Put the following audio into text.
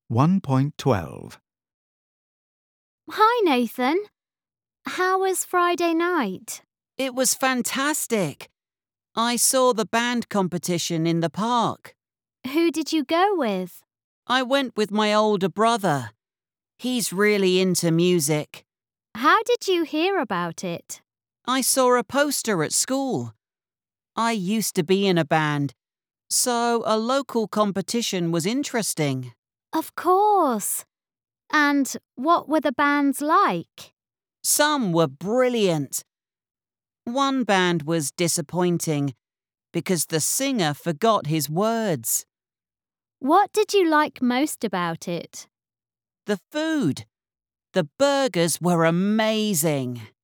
1.12. Hi, Nathan. How was Friday night? It was fantastic. I saw the band competition in the park. Who did you go with? I went with my older brother. He's really into music. How did you hear about it? I saw a poster at school. I used to be in a band, so a local competition was interesting. Of course. And what were the bands like? Some were brilliant. One band was disappointing because the singer forgot his words. What did you like most about it? The food. The burgers were amazing.